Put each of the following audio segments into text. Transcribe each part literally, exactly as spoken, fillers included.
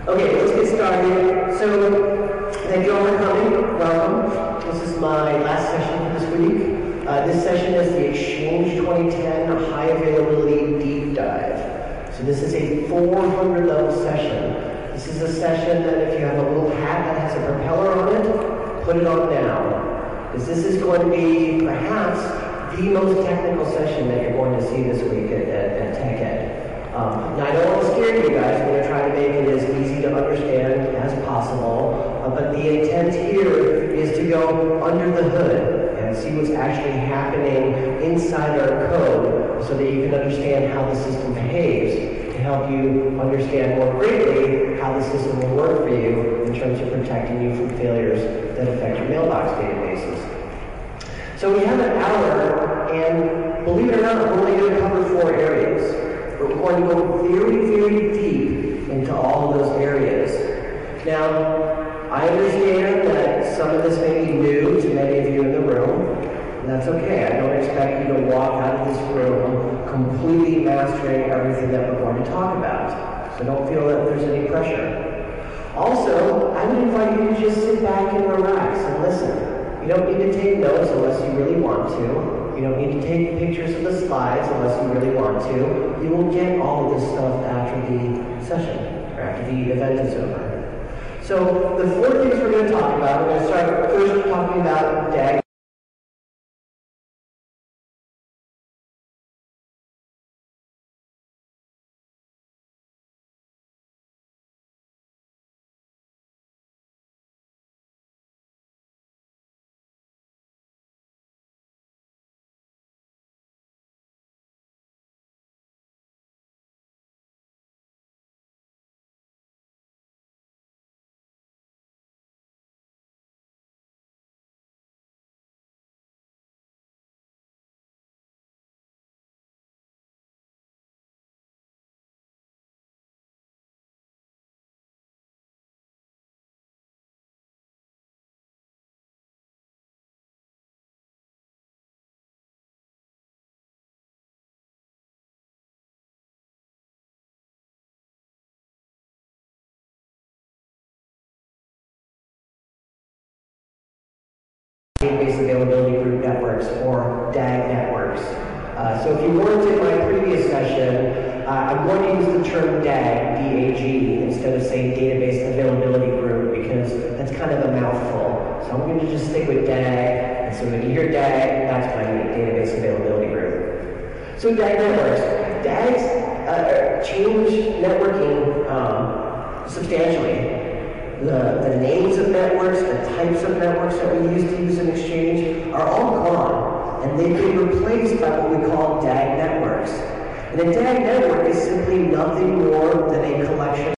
Okay, let's get started. So, thank you all for coming. Welcome. This is my last session for this week. Uh, this session is the Exchange twenty ten High Availability Deep Dive. So this is a four hundred level session. This is a session that if you have a little hat that has a propeller on it, put it on now. Because this is going to be perhaps the most technical session that you're going to see this week at, at, at TechEd. Um, now, I don't want to scare you guys. I'm going to try to make it as easy to understand as possible. Uh, but the intent here is to go under the hood and see what's actually happening inside our code so that you can understand how the system behaves to help you understand more greatly how the system will work for you in terms of protecting you from failures that affect your mailbox databases. So we have an hour, and believe it or not, we're only going to cover four areas. But we're going to go very, very deep into all of those areas. Now, I understand that some of this may be new to many of you in the room, and that's okay. I don't expect you to walk out of this room completely mastering everything that we're going to talk about. So don't feel that there's any pressure. Also, I would invite you to just sit back and relax and listen. You don't need to take notes unless you really want to. You don't need to take pictures of the slides unless you really want to. You will get all of this stuff after the session, or after the event is over. So the four things we're going to talk about, we're going to start first talking about D A G. Database Availability Group Networks, or D A G networks. Uh, so if you weren't in my previous session, uh, I'm going to use the term D A G, D A G, instead of saying Database Availability Group, because that's kind of a mouthful. So I'm going to just stick with D A G, and so when you hear D A G, that's what I mean, Database Availability Group. So D A G networks. D A Gs uh, change networking um, substantially. The, the names of networks, the types of networks that we used to use in Exchange are all gone, and they've been replaced by what we call D A G networks. And a D A G network is simply nothing more than a collection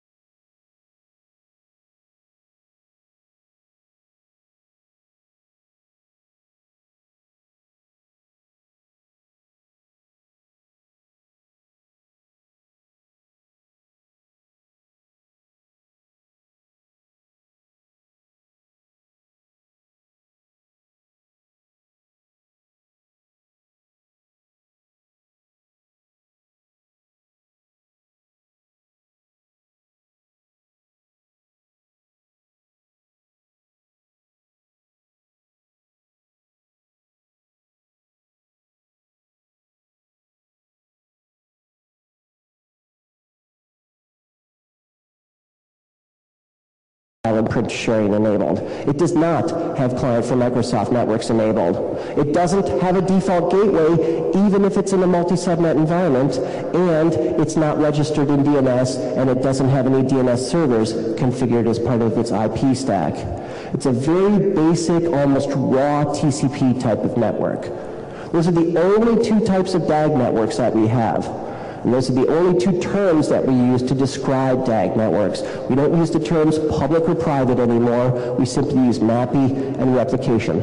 and print sharing enabled. It does not have Client for Microsoft Networks enabled. It doesn't have a default gateway, even if it's in a multi-subnet environment, and it's not registered in D N S, and it doesn't have any D N S servers configured as part of its I P stack. It's a very basic, almost raw T C P type of network. Those are the only two types of D A G networks that we have. And those are the only two terms that we use to describe D A G networks. We don't use the terms public or private anymore. We simply use M A P I and replication.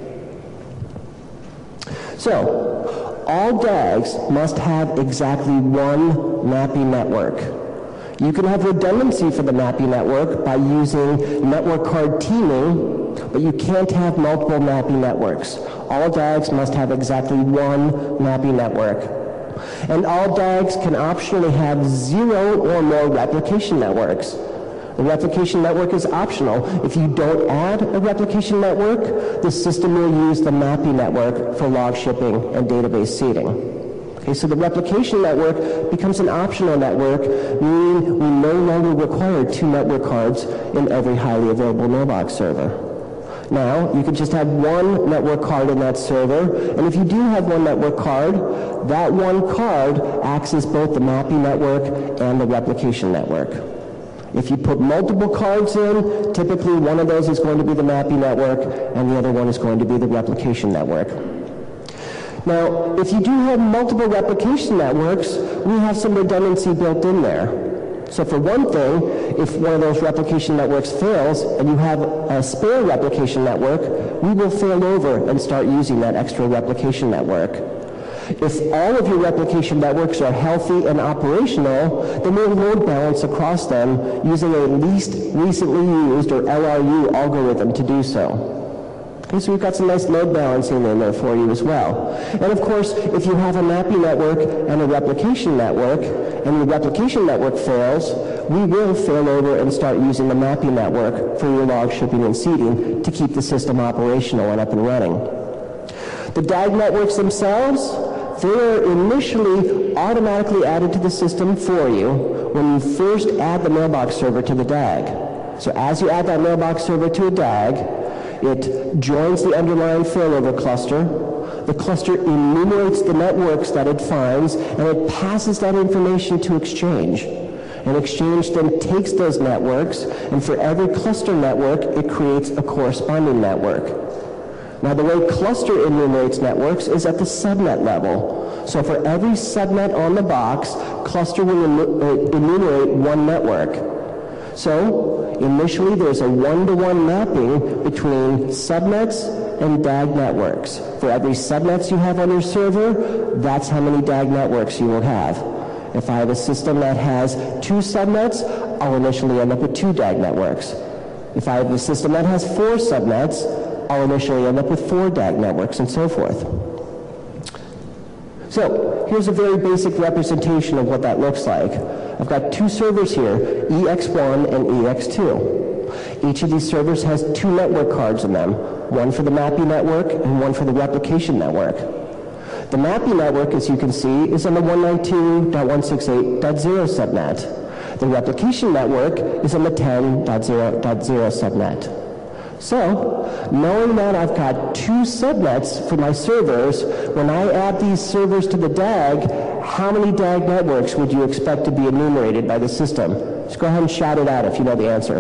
So, all D A Gs must have exactly one M A P I network. You can have redundancy for the M A P I network by using network card teaming, but you can't have multiple M A P I networks. All D A Gs must have exactly one M A P I network. And all D A Gs can optionally have zero or more replication networks. The replication network is optional. If you don't add a replication network, the system will use the mapping network for log shipping and database seeding. Okay, so the replication network becomes an optional network, meaning we no longer require two network cards in every highly available mailbox server. Now, you can just have one network card in that server, and if you do have one network card, that one card acts as both the mapping network and the replication network. If you put multiple cards in, typically one of those is going to be the mapping network, and the other one is going to be the replication network. Now, if you do have multiple replication networks, we have some redundancy built in there. So for one thing, if one of those replication networks fails and you have a spare replication network, we will fail over and start using that extra replication network. If all of your replication networks are healthy and operational, then we'll load balance across them using a least recently used, or L R U, algorithm to do so. Okay, so we've got some nice load balancing in there for you as well. And of course, if you have a mapping network and a replication network, and the replication network fails, we will fail over and start using the mapping network for your log shipping and seeding to keep the system operational and up and running. The D A G networks themselves, they are initially automatically added to the system for you when you first add the mailbox server to the D A G. So as you add that mailbox server to a D A G, it joins the underlying failover cluster. The cluster enumerates the networks that it finds, and it passes that information to Exchange. And Exchange then takes those networks, and for every cluster network, it creates a corresponding network. Now, the way cluster enumerates networks is at the subnet level. So for every subnet on the box, cluster will enumerate one network. So initially, there's a one-to-one mapping between subnets and D A G networks. For every subnets you have on your server, that's how many D A G networks you will have. If I have a system that has two subnets, I'll initially end up with two D A G networks. If I have a system that has four subnets, I'll initially end up with four D A G networks, and so forth. So here's a very basic representation of what that looks like. I've got two servers here, E X one and E X two. Each of these servers has two network cards in them, one for the mapping network and one for the replication network. The mapping network, as you can see, is on the one ninety-two dot one sixty-eight dot zero subnet. The replication network is on the ten dot zero dot zero subnet. So, knowing that I've got two subnets for my servers, when I add these servers to the D A G, how many D A G networks would you expect to be enumerated by the system? Just go ahead and shout it out if you know the answer.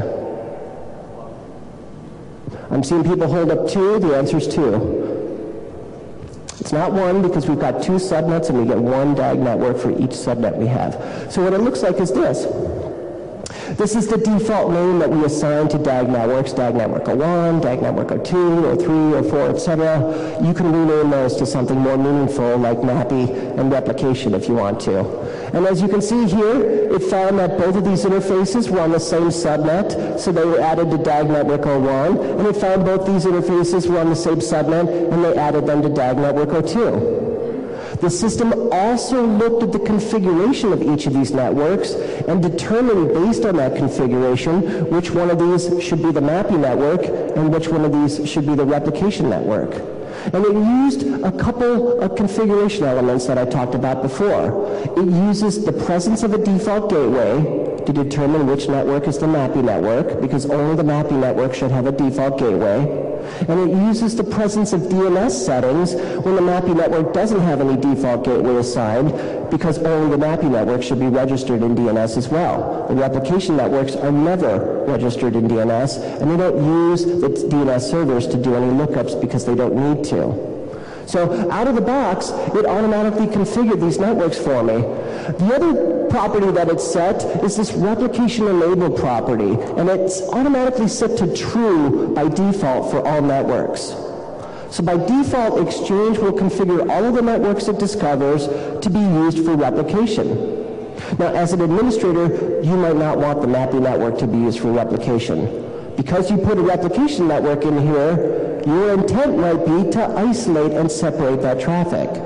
I'm seeing people hold up two. The answer is two. It's not one because we've got two subnets and we get one D A G network for each subnet we have. So what it looks like is this. This is the default name that we assign to D A G networks, D A G network oh one, D A G network oh two, oh three, oh four, et cetera. You can rename those to something more meaningful like MAPI and replication if you want to. And as you can see here, it found that both of these interfaces were on the same subnet, so they were added to D A G network oh one, and it found both these interfaces were on the same subnet, and they added them to D A G network oh two. The system also looked at the configuration of each of these networks and determined based on that configuration which one of these should be the mapping network and which one of these should be the replication network. And it used a couple of configuration elements that I talked about before. It uses the presence of a default gateway to determine which network is the mapping network, because only the mapping network should have a default gateway. And it uses the presence of D N S settings when the mapping network doesn't have any default gateway assigned, because only the mapping network should be registered in D N S as well. The replication networks are never registered in D N S, and they don't use the D N S servers to do any lookups because they don't need to. So out of the box, it automatically configured these networks for me. The other property that it's set is this replication enabled property, and it's automatically set to true by default for all networks. So by default, Exchange will configure all of the networks it discovers to be used for replication. Now, as an administrator, you might not want the mapping network to be used for replication. Because you put a replication network in here, your intent might be to isolate and separate that traffic.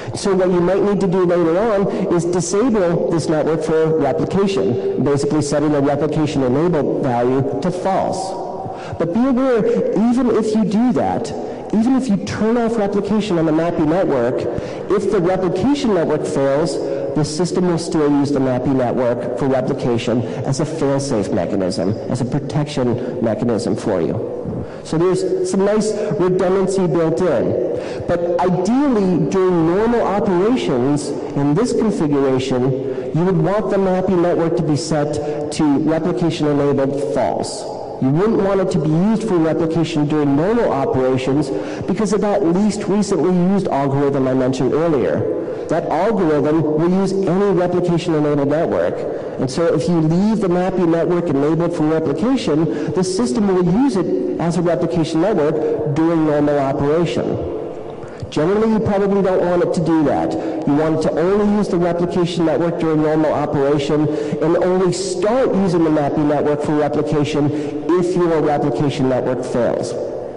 So what you might need to do later on is disable this network for replication, basically setting the replication enabled value to false. But be aware, even if you do that, even if you turn off replication on the M A P I network, if the replication network fails, the system will still use the M A P I network for replication as a fail-safe mechanism, as a protection mechanism for you. So there's some nice redundancy built in. But ideally, during normal operations in this configuration, you would want the M A P I network to be set to replication enabled false. You wouldn't want it to be used for replication during normal operations because of that least recently used algorithm I mentioned earlier. That algorithm will use any replication-enabled network. And so if you leave the M A P I network enabled for replication, the system will use it as a replication network during normal operation. Generally, you probably don't want it to do that. You want it to only use the replication network during normal operation and only start using the M A P I network for replication if your replication network fails.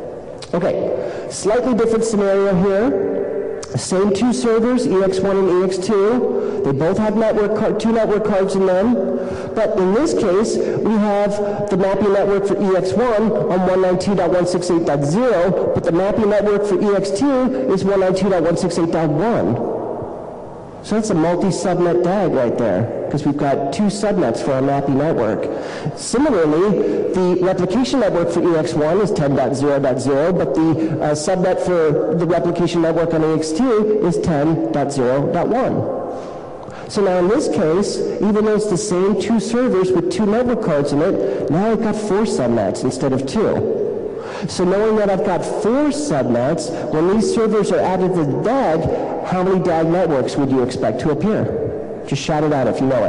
Okay, slightly different scenario here. Same two servers, E X one and E X two. They both have network card, two network cards in them. But in this case, we have the M A P I network for E X one on one ninety-two dot one sixty-eight dot zero, but the M A P I network for E X two is one ninety-two dot one sixty-eight dot one. So that's a multi-subnet D A G right there, because we've got two subnets for our M A P I network. Similarly, the replication network for E X one is ten dot zero dot zero, but the uh, subnet for the replication network on E X two is ten dot zero dot one. So now in this case, even though it's the same two servers with two network cards in it, now I've got four subnets instead of two. So knowing that I've got four subnets, when these servers are added to the D A G, how many D A G networks would you expect to appear? Just shout it out if you know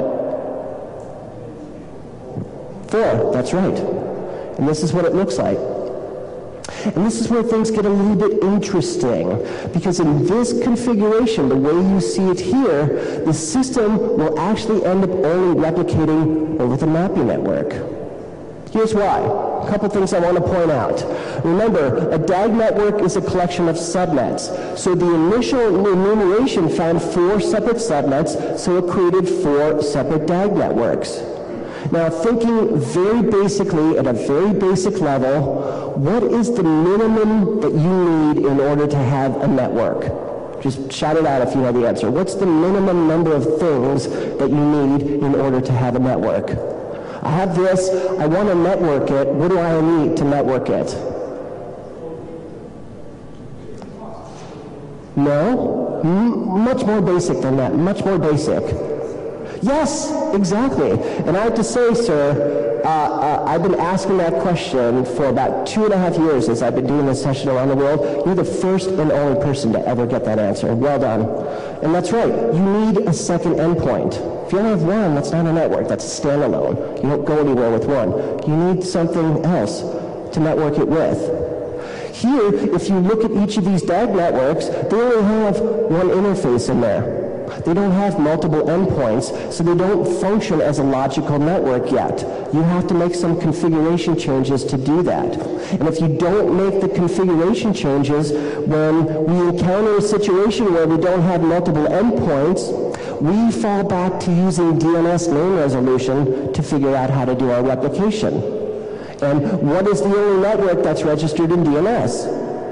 it. Four, that's right. And this is what it looks like. And this is where things get a little bit interesting, because in this configuration, the way you see it here, the system will actually end up only replicating over the M A P I network. Here's why. A couple things I want to point out. Remember, a D A G network is a collection of subnets. So the initial enumeration found four separate subnets, so it created four separate D A G networks. Now, thinking very basically, at a very basic level, what is the minimum that you need in order to have a network? Just shout it out if you know the answer. What's the minimum number of things that you need in order to have a network? I have this, I want to network it, what do I need to network it? No? M- much more basic than that, much more basic. Yes, exactly. And I have to say, sir, uh, uh, I've been asking that question for about two and a half years as I've been doing this session around the world. You're the first and only person to ever get that answer. Well done. And that's right, you need a second endpoint. If you only have one, that's not a network, that's a standalone. You don't go anywhere with one. You need something else to network it with. Here, if you look at each of these D A G networks, they only have one interface in there. They don't have multiple endpoints, so they don't function as a logical network yet. You have to make some configuration changes to do that. And if you don't make the configuration changes, when we encounter a situation where we don't have multiple endpoints, we fall back to using D N S name resolution to figure out how to do our replication. And what is the only network that's registered in D N S?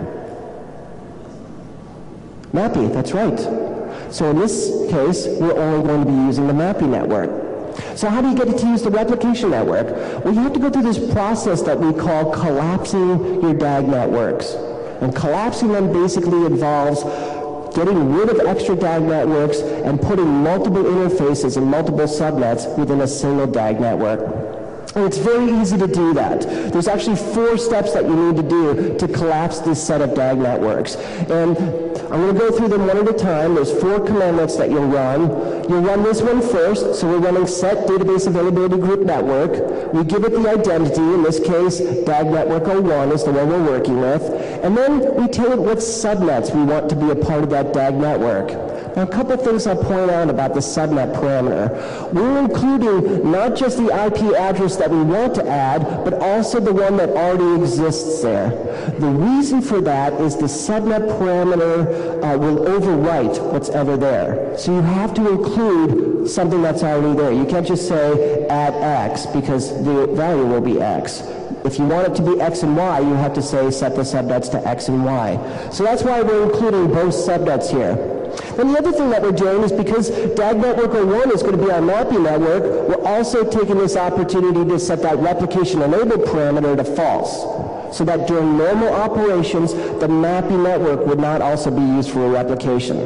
M A P I, that's right. So in this case, we're only going to be using the M A P I network. So how do you get it to use the replication network? Well, you have to go through this process that we call collapsing your D A G networks. And collapsing them basically involves getting rid of extra D A G networks and putting multiple interfaces and multiple subnets within a single D A G network. And it's very easy to do that. There's actually four steps that you need to do to collapse this set of D A G networks. And I'm going to go through them one at a time. There's four commandments that you'll run. You'll run this one first. So we're running set database availability group network. We give it the identity. In this case, D A G network oh one is the one we're working with. And then we tell it what subnets we want to be a part of that D A G network. Now, a couple things I'll point out about the subnet parameter. We're including not just the I P address that that we want to add, but also the one that already exists there. The reason for that is the subnet parameter uh, will overwrite what's ever there. So you have to include something that's already there. You can't just say add X, because the value will be X. If you want it to be X and Y, you have to say set the subnets to X and Y. So that's why we're including both subnets here. Then the other thing that we're doing is, because D A G Network oh one is going to be our mapping network, we're also taking this opportunity to set that replication enabled parameter to false, so that during normal operations, the mapping network would not also be used for a replication.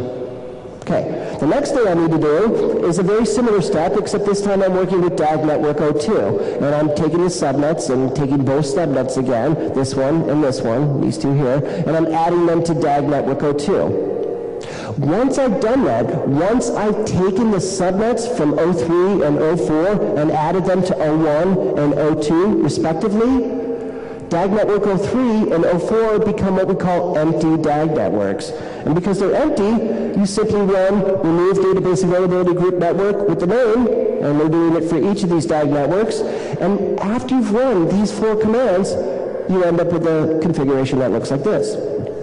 Okay, the next thing I need to do is a very similar step, except this time I'm working with D A G Network oh two, and I'm taking the subnets and taking both subnets again, this one and this one, these two here, and I'm adding them to D A G Network oh two. Once I've done that, once I've taken the subnets from oh three and oh four and added them to oh one and oh two respectively, D A G Network oh three and oh four become what we call empty D A G networks. And because they're empty, you simply run remove database availability group network with the name, and we're doing it for each of these D A G networks. And after you've run these four commands, you end up with a configuration that looks like this.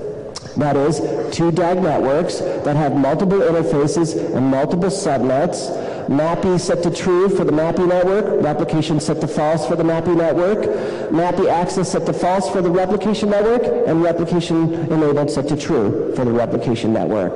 That is, two D A G networks that have multiple interfaces and multiple subnets, MAPI set to true for the MAPI network, replication set to false for the MAPI network, MAPI access set to false for the replication network, and replication enabled set to true for the replication network.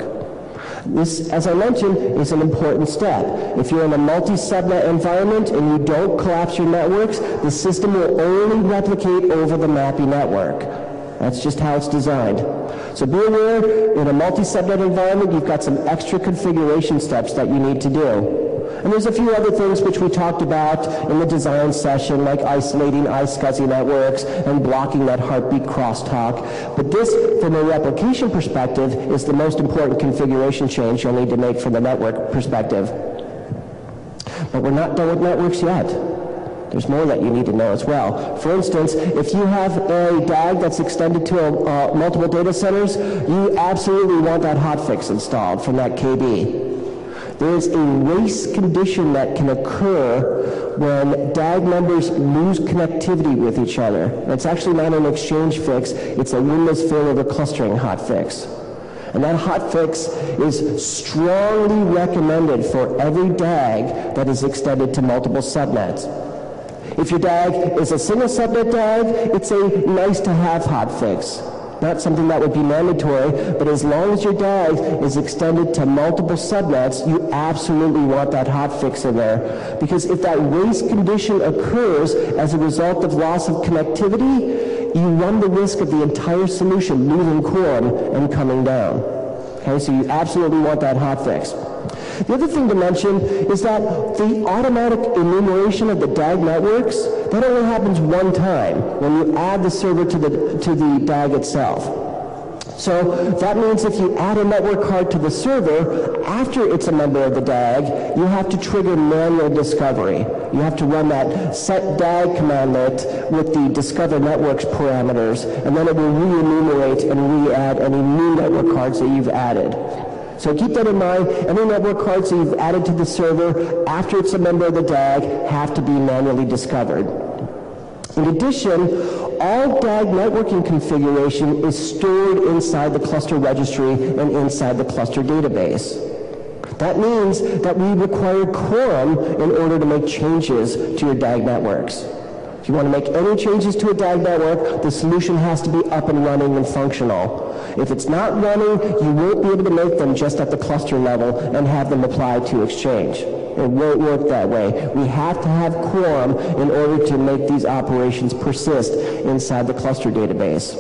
This, as I mentioned, is an important step. If you're in a multi-subnet environment and you don't collapse your networks, the system will only replicate over the MAPI network. That's just how it's designed. So be aware, in a multi-subnet environment, you've got some extra configuration steps that you need to do. And there's a few other things which we talked about in the design session, like isolating iSCSI networks and blocking that heartbeat crosstalk. But this, from a replication perspective, is the most important configuration change you'll need to make from the network perspective. But we're not done with networks yet. There's more that you need to know as well. For instance, if you have a D A G that's extended to a, uh, multiple data centers, you absolutely want that hotfix installed from that K B. There is a race condition that can occur when D A G members lose connectivity with each other. It's actually not an exchange fix, it's a Windows failover clustering hotfix. And that hotfix is strongly recommended for every D A G that is extended to multiple subnets. If your D A G is a single subnet D A G, it's a nice-to-have hotfix. Not something that would be mandatory, but as long as your D A G is extended to multiple subnets, you absolutely want that hotfix in there. Because if that race condition occurs as a result of loss of connectivity, you run the risk of the entire solution losing quorum and coming down. Okay, so you absolutely want that hotfix. The other thing to mention is that the automatic enumeration of the D A G networks, that only happens one time when you add the server to the, to the D A G itself. So that means if you add a network card to the server, after it's a member of the D A G, you have to trigger manual discovery. You have to run that set D A G commandlet with the discover networks parameters, and then it will re-enumerate and re-add any new network cards that you've added. So keep that in mind. Any network cards that you've added to the server after it's a member of the D A G have to be manually discovered. In addition, all D A G networking configuration is stored inside the cluster registry and inside the cluster database. That means that we require quorum in order to make changes to your D A G networks. If you want to make any changes to a D A G network, the solution has to be up and running and functional. If it's not running, you won't be able to make them just at the cluster level and have them applied to Exchange. It won't work that way. We have to have quorum in order to make these operations persist inside the cluster database.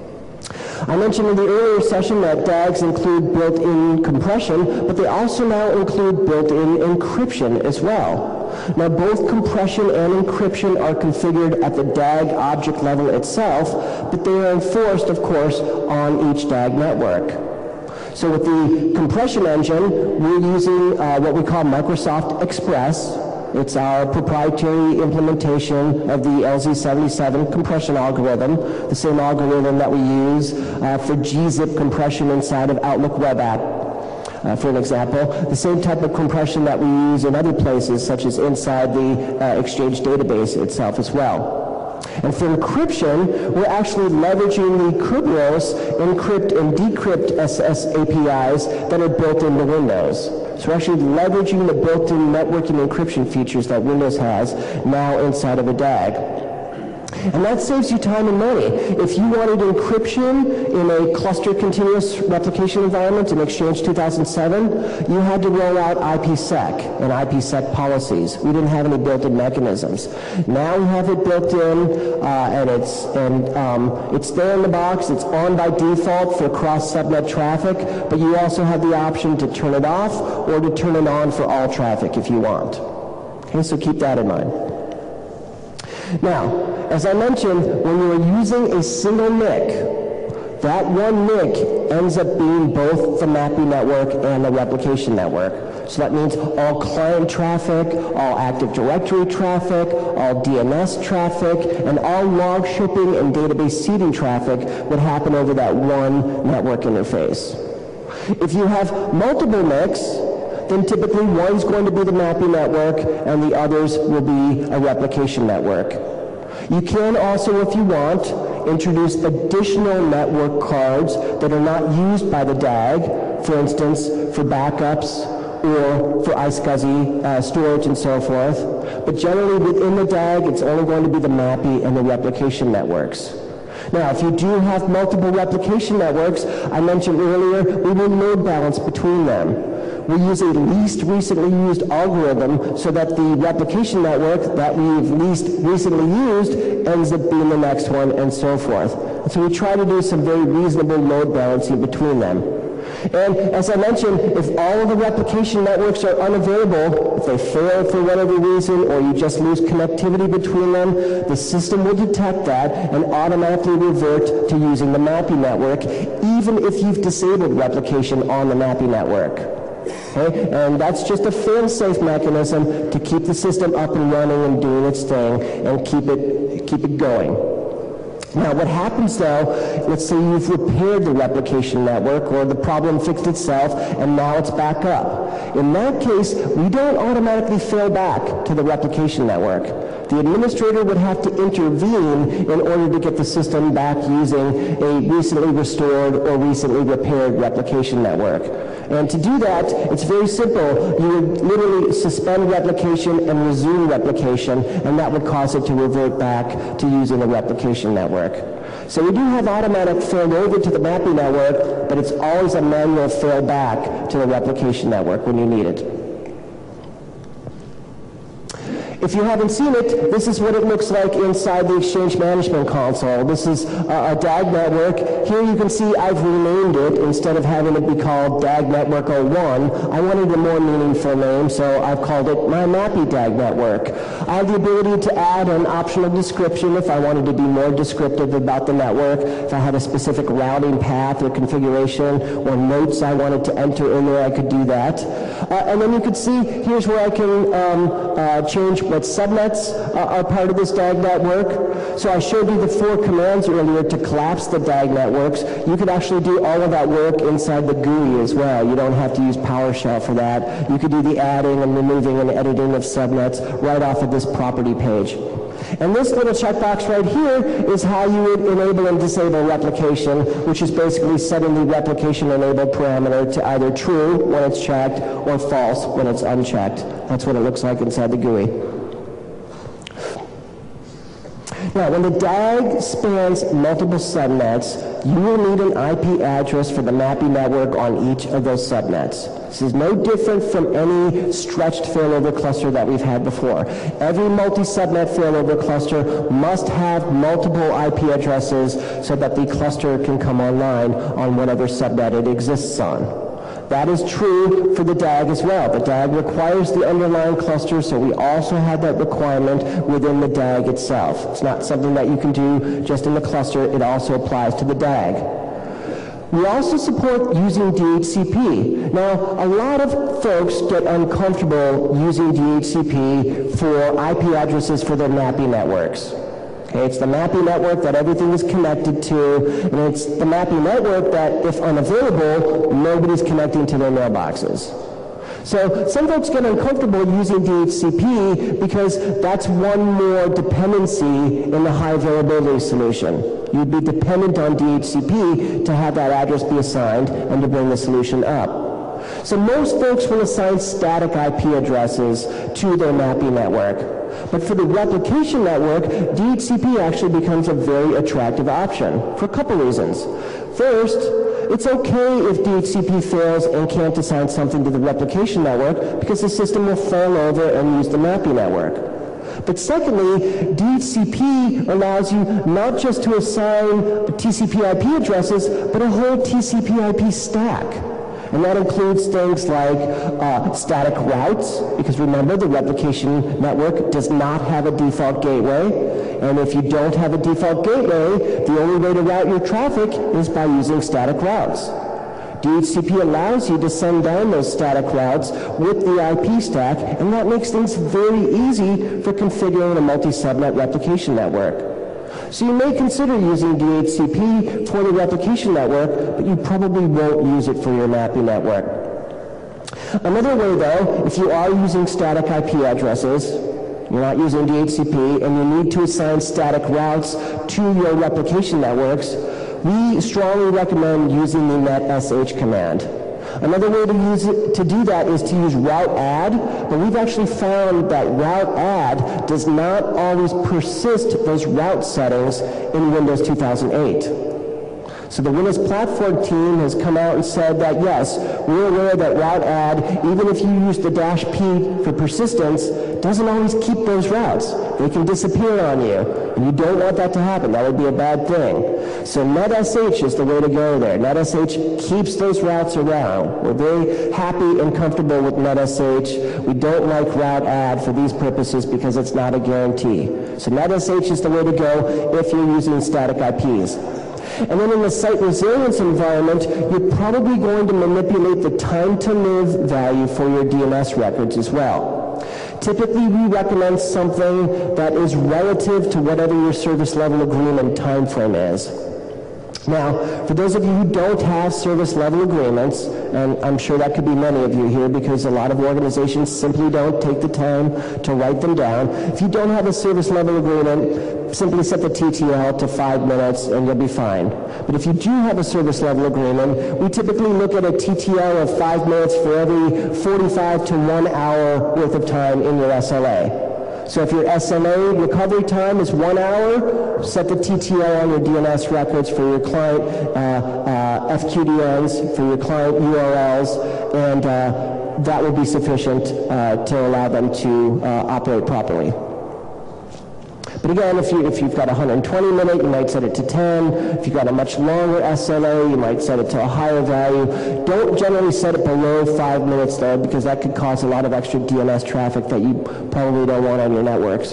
I mentioned in the earlier session that D A Gs include built-in compression, but they also now include built-in encryption as well. Now, both compression and encryption are configured at the D A G object level itself, but they are enforced, of course, on each D A G network. So with the compression engine, we're using uh, what we call Microsoft Express. It's our proprietary implementation of the L Z seventy-seven compression algorithm, the same algorithm that we use uh, for G zip compression inside of Outlook Web App. uh, for an example, the same type of compression that we use in other places, such as inside the uh, Exchange database itself as well. And for encryption, we're actually leveraging the Kerberos encrypt and decrypt S S A P Is that are built into Windows. So we're actually leveraging the built-in networking encryption features that Windows has now inside of a D A G. And that saves you time and money. If you wanted encryption in a clustered continuous replication environment in Exchange two thousand seven, you had to roll out I P sec and I P sec policies. We didn't have any built-in mechanisms. Now we have it built in, uh, and it's and um, it's there in the box. It's on by default for cross-subnet traffic, but you also have the option to turn it off or to turn it on for all traffic if you want. Okay, so keep that in mind. Now, as I mentioned, when you're using a single N I C, that one N I C ends up being both the M A P I network and the replication network. So that means all client traffic, all Active Directory traffic, all D N S traffic, and all log shipping and database seeding traffic would happen over that one network interface. If you have multiple N I Cs, then typically one's going to be the M A P I network and the others will be a replication network. You can also, if you want, introduce additional network cards that are not used by the D A G, for instance, for backups or for iSCSI uh, storage and so forth. But generally within the D A G, it's only going to be the M A P I and the replication networks. Now, if you do have multiple replication networks, I mentioned earlier, we will load balance between them. We use a least recently used algorithm so that the replication network that we've least recently used ends up being the next one and so forth. And so we try to do some very reasonable load balancing between them. And as I mentioned, if all of the replication networks are unavailable, if they fail for whatever reason, or you just lose connectivity between them, the system will detect that and automatically revert to using the M A P I network, even if you've disabled replication on the M A P I network. Okay? And that's just a fail-safe mechanism to keep the system up and running and doing its thing and keep it, keep it going. Now, what happens though, let's say you've repaired the replication network or the problem fixed itself and now it's back up. In that case, we don't automatically fail back to the replication network. The administrator would have to intervene in order to get the system back using a recently restored or recently repaired replication network. And to do that, it's very simple. You would literally suspend replication and resume replication, and that would cause it to revert back to using the replication network. So we do have automatic failover to the M A P I network, but it's always a manual fail back to the replication network when you need it. If you haven't seen it, this is what it looks like inside the Exchange Management Console. This is uh, a D A G network. Here you can see I've renamed it. Instead of having it be called D A G Network oh one, I wanted a more meaningful name, so I've called it my M A P I D A G Network. I have the ability to add an optional description if I wanted to be more descriptive about the network, if I had a specific routing path or configuration or notes I wanted to enter in there, I could do that. Uh, and then you can see here's where I can um, uh, change what subnets uh, are part of this D A G network. So I showed you the four commands earlier to collapse the D A G networks. You could actually do all of that work inside the G U I as well. You don't have to use PowerShell for that. You could do the adding and removing and editing of subnets right off of this property page. And this little checkbox right here is how you would enable and disable replication, which is basically setting the replication enabled parameter to either true when it's checked or false when it's unchecked. That's what it looks like inside the G U I. Now, when the D A G spans multiple subnets, you will need an I P address for the M A P I network on each of those subnets. This is no different from any stretched failover cluster that we've had before. Every multi-subnet failover cluster must have multiple I P addresses so that the cluster can come online on whatever subnet it exists on. That is true for the D A G as well. The D A G requires the underlying cluster, so we also have that requirement within the D A G itself. It's not something that you can do just in the cluster. It also applies to the D A G. We also support using D H C P. Now, a lot of folks get uncomfortable using D H C P for I P addresses for their M A P I networks. Okay, it's the MAPI network that everything is connected to, and it's the MAPI network that, if unavailable, nobody's connecting to their mailboxes. So some folks get uncomfortable using D H C P because that's one more dependency in the high availability solution. You'd be dependent on D H C P to have that address be assigned and to bring the solution up. So most folks will assign static I P addresses to their MAPI network. But for the replication network, D H C P actually becomes a very attractive option for a couple reasons. First, it's okay if D H C P fails and can't assign something to the replication network because the system will fall over and use the MAPI network. But secondly, D H C P allows you not just to assign T C P I P addresses, but a whole T C P I P stack. And that includes things like uh, static routes, because remember, the replication network does not have a default gateway. And if you don't have a default gateway, the only way to route your traffic is by using static routes. D H C P allows you to send down those static routes with the I P stack, and that makes things very easy for configuring a multi-subnet replication network. So you may consider using D H C P for the replication network, but you probably won't use it for your MAPI network. Another way, though, if you are using static I P addresses, you're not using D H C P, and you need to assign static routes to your replication networks, we strongly recommend using the netsh command. Another way to use it, to do that is to use route add, but we've actually found that route add does not always persist those route settings in Windows two thousand eight. So the Windows Platform team has come out and said that yes, we're aware that route add, even if you use the dash P for persistence, doesn't always keep those routes. They can disappear on you, and you don't want that to happen. That would be a bad thing. So netsh is the way to go there. netsh keeps those routes around. We're very happy and comfortable with netsh. We don't like route add for these purposes because it's not a guarantee. So netsh is the way to go if you're using static I Ps. And then in the site resilience environment, you're probably going to manipulate the time to live value for your D N S records as well. Typically, we recommend something that is relative to whatever your service level agreement time frame is. Now, for those of you who don't have service level agreements, and I'm sure that could be many of you here because a lot of organizations simply don't take the time to write them down. If you don't have a service level agreement, simply set the T T L to five minutes and you'll be fine. But if you do have a service level agreement, we typically look at a T T L of five minutes for every forty-five to one hour worth of time in your S L A. So if your S L A recovery time is one hour, set the T T L on your D N S records for your client uh, uh, F Q D Ns, for your client U R Ls, and uh, that will be sufficient uh, to allow them to uh, operate properly. But again, if, you, if you've got a one hundred twenty minute, you might set it to ten. If you've got a much longer S L A, you might set it to a higher value. Don't generally set it below five minutes, though, because that could cause a lot of extra D N S traffic that you probably don't want on your networks.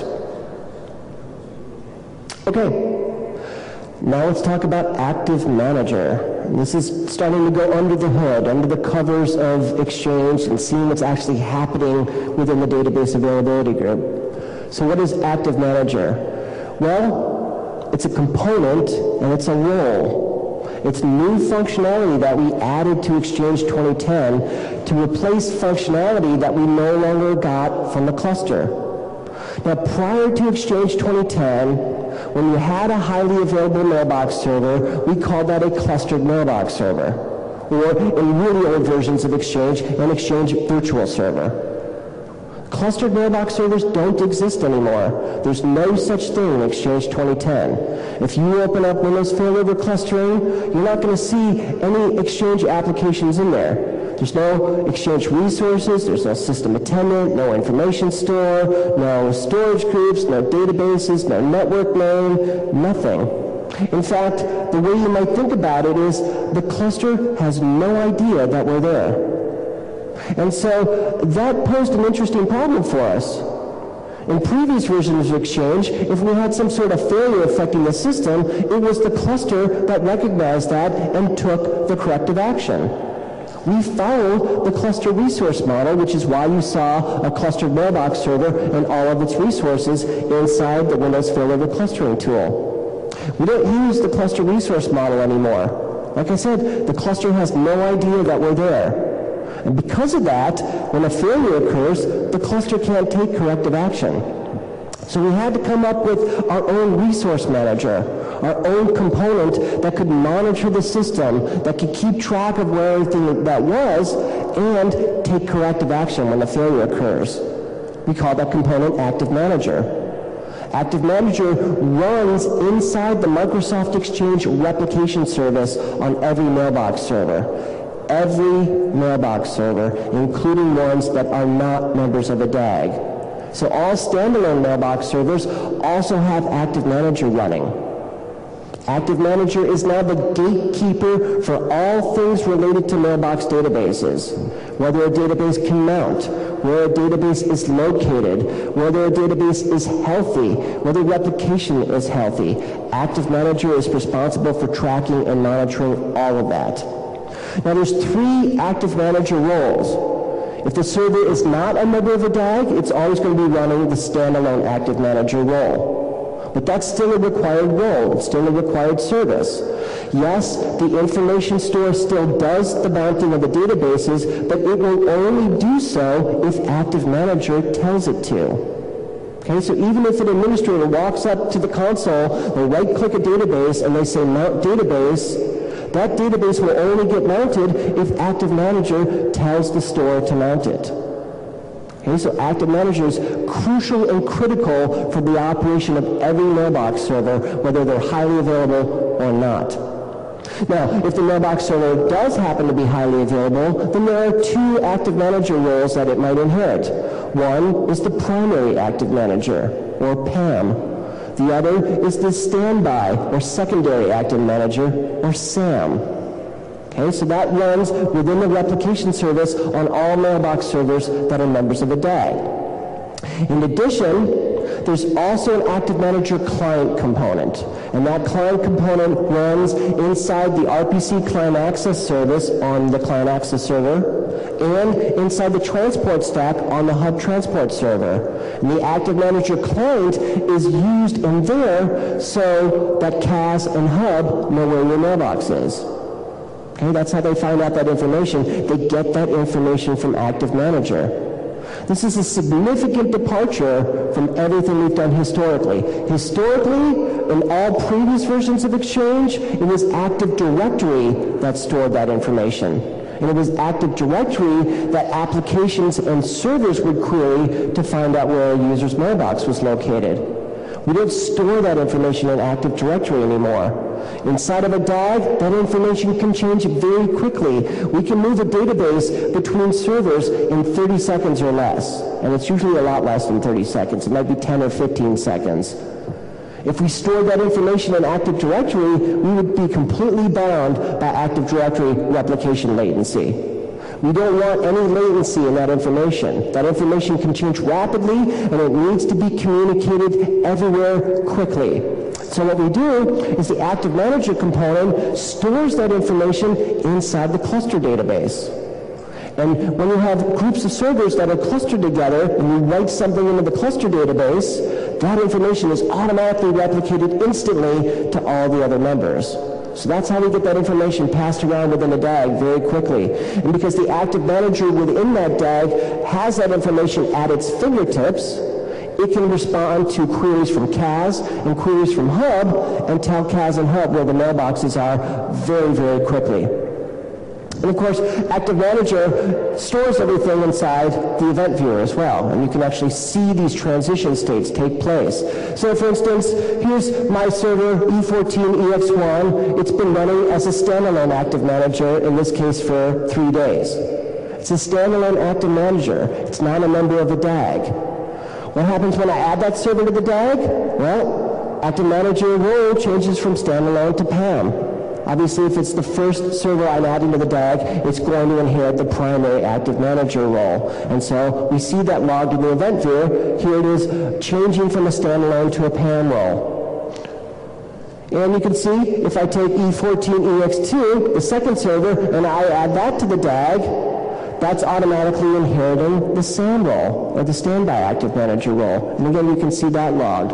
Okay, now let's talk about Active Manager. And this is starting to go under the hood, under the covers of Exchange, and seeing what's actually happening within the database availability group. So what is Active Manager? Well, it's a component and it's a role. It's new functionality that we added to Exchange twenty ten to replace functionality that we no longer got from the cluster. Now, prior to Exchange twenty ten, when you had a highly available mailbox server, we called that a clustered mailbox server, or in really old versions of Exchange, an Exchange virtual server. Clustered mailbox servers don't exist anymore. There's no such thing in Exchange twenty ten. If you open up Windows failover clustering, you're not going to see any Exchange applications in there. There's no Exchange resources, there's no system attendant, no information store, no storage groups, no databases, no network name, nothing. In fact, the way you might think about it is the cluster has no idea that we're there. And so that posed an interesting problem for us. In previous versions of Exchange, if we had some sort of failure affecting the system, it was the cluster that recognized that and took the corrective action. We follow the cluster resource model, which is why you saw a clustered mailbox server and all of its resources inside the Windows failover clustering tool. We don't use the cluster resource model anymore. Like I said, the cluster has no idea that we're there. And because of that, when a failure occurs, the cluster can't take corrective action. So we had to come up with our own resource manager, our own component that could monitor the system, that could keep track of where everything that was, and take corrective action when the failure occurs. We call that component Active Manager. Active Manager runs inside the Microsoft Exchange replication service on every mailbox server. Every mailbox server, including ones that are not members of a D A G. So all standalone mailbox servers also have Active Manager running. Active Manager is now the gatekeeper for all things related to mailbox databases. Whether a database can mount, where a database is located, whether a database is healthy, whether replication is healthy. Active Manager is responsible for tracking and monitoring all of that. Now there's three Active Manager roles. If the server is not a member of a D A G, it's always going to be running the standalone Active Manager role. But that's still a required role. It's still a required service. Yes, the information store still does the mounting of the databases, but it will only do so if Active Manager tells it to. Okay, so even if an administrator walks up to the console, they right-click a database, and they say Mount Database, that database will only get mounted if Active Manager tells the store to mount it. Okay, so Active Manager is crucial and critical for the operation of every mailbox server, whether they're highly available or not. Now, if the mailbox server does happen to be highly available, then there are two Active Manager roles that it might inherit. One is the primary Active Manager, or P A M. The other is the standby, or secondary Active Manager, or S A M. Okay, so that runs within the replication service on all mailbox servers that are members of a D A G. In addition, there's also an Active Manager client component, and that client component runs inside the R P C Client Access service on the Client Access server, and inside the transport stack on the Hub Transport server. And the Active Manager client is used in there so that C A S and Hub know where your mailbox is. Okay, that's how they find out that information. They get that information from Active Manager. This is a significant departure from everything we've done historically. Historically, in all previous versions of Exchange, it was Active Directory that stored that information. And it was Active Directory that applications and servers would query to find out where a user's mailbox was located. We don't store that information in Active Directory anymore. Inside of a D A G, that information can change very quickly. We can move a database between servers in thirty seconds or less. And it's usually a lot less than thirty seconds. It might be ten or fifteen seconds. If we stored that information in Active Directory, we would be completely bound by Active Directory replication latency. We don't want any latency in that information. That information can change rapidly, and it needs to be communicated everywhere quickly. So what we do is the Active Manager component stores that information inside the cluster database. And when you have groups of servers that are clustered together and you write something into the cluster database, that information is automatically replicated instantly to all the other members. So that's how we get that information passed around within a D A G very quickly. And because the Active Manager within that D A G has that information at its fingertips, it can respond to queries from C A S and queries from Hub and tell C A S and Hub where the mailboxes are very, very quickly. And of course, Active Manager stores everything inside the event viewer as well, and you can actually see these transition states take place. So for instance, here's my server E fourteen E X one. It's been running as a standalone Active Manager, in this case for three days. It's a standalone Active Manager. It's not a member of a D A G. What happens when I add that server to the D A G? Well, Active Manager role changes from standalone to P A M. Obviously, if it's the first server I'm adding to the D A G, it's going to inherit the primary Active Manager role. And so we see that logged in the event viewer. Here it is changing from a standalone to a P A M role. And you can see if I take E fourteen E X two, the second server, and I add that to the D A G, that's automatically inheriting the SAM role, or the standby active manager role. And again, you can see that logged.